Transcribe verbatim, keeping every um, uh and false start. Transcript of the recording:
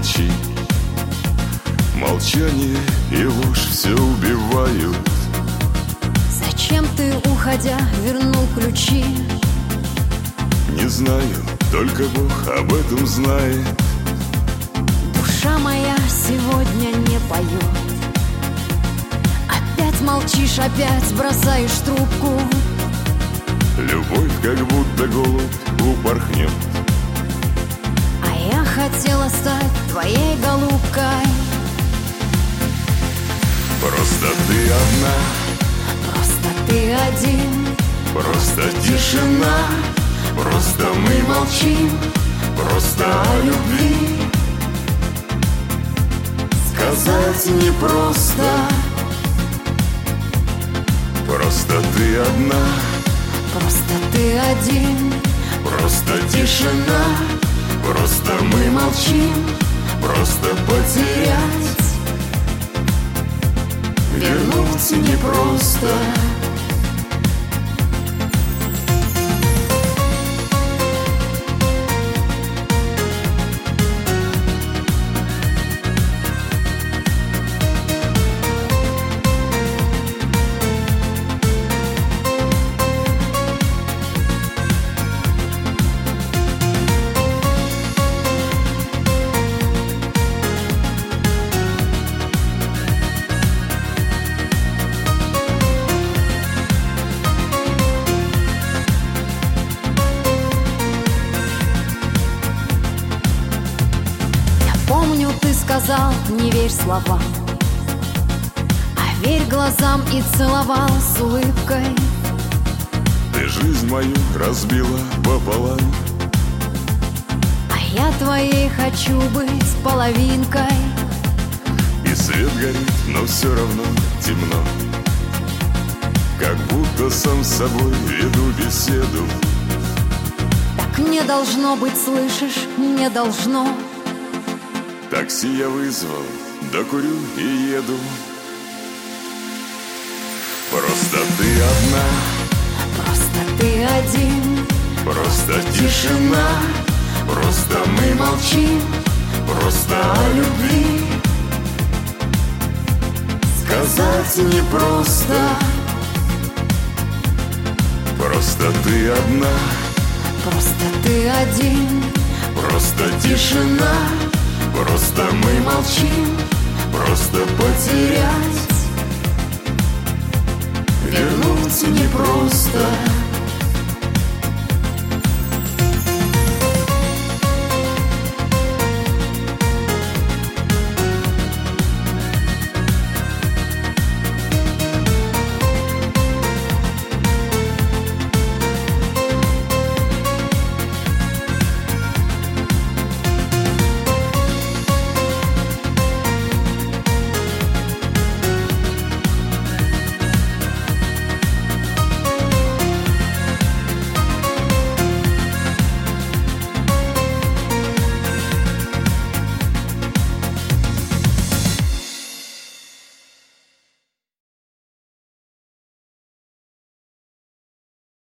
молчи. Молчание и ложь все убивают. Зачем ты, уходя, вернул ключи? Не знаю, только Бог об этом знает. Душа моя сегодня не поет. Опять молчишь, опять бросаешь трубку. Любовь как будто голубь упорхнет. А я хотела стать твоей голубкой. Просто ты одна, Просто ты один. просто тишина. Просто мы молчим, просто о любви. Сказать непросто. Просто ты одна, Просто ты один. просто тишина. Просто мы молчим, просто потерять. Вернуть непросто. Помню, ты сказал, не верь словам, а верь глазам, и целовал с улыбкой. Ты жизнь мою разбила пополам. А я твоей хочу быть половинкой. И свет горит, но все равно темно. Как будто сам с собой веду беседу. Так не должно быть, слышишь, не должно. Такси я вызвал, докурю и еду. Просто ты одна, Просто ты один. просто тишина. Просто мы молчим, просто о любви. Сказать непросто. Просто ты одна, Просто ты один. просто тишина. Просто мы молчим, просто потерять. Вернуть непросто.